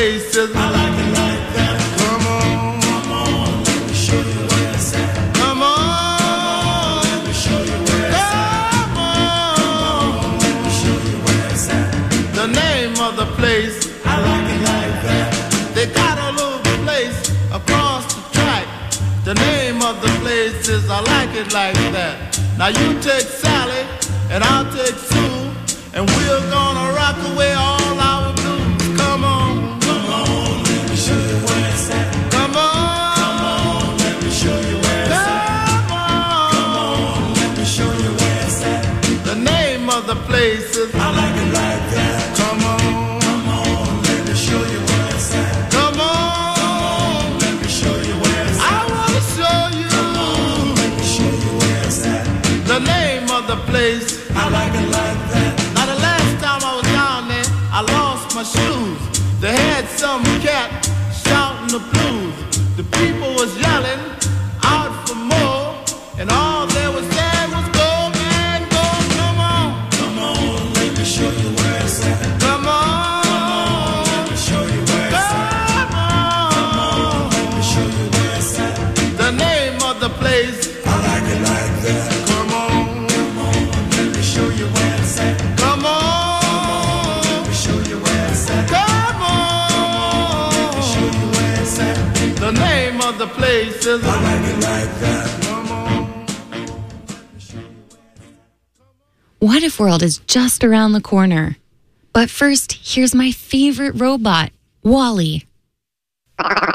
place is. I like it like that. Come on, come on, let me show you where it's at. Come on, let me show you where it's at. Come on, let me show you where it's at. The name of the place. I like it like that. They got a little place across the track. The name of the place is I like it like that. Now you take Sally and I'll take Sue, and we're gonna rock away all our blues. Come on, come on, let me show you where it's at. Come on, come on, let me show you where it's at. Come on, let me show you where it's at. The name of the place is I like it like that. Come on, come on, let me show you where it's at. Come on, let me show you where it's at. I wanna show you. Come on, let me show you where it's at. The name of the place. I like it like that. Now the last time I was down there, I lost my shoes. They had some cat shouting the blues. The people was yelling out for more, and all they was saying was go, man, go. Come on, let me show you where it's at. Come on, let me show you where it's at. Come on, let me show you where it's at. The name of the place. I like it like that. Come on, let me show you where it's at. Come on, let me show you where it's at. Come on, let me show you where it's at. The name of the place is I like it like that. Come on. What If World is just around the corner. But first, here's my favorite robot, Wall-E.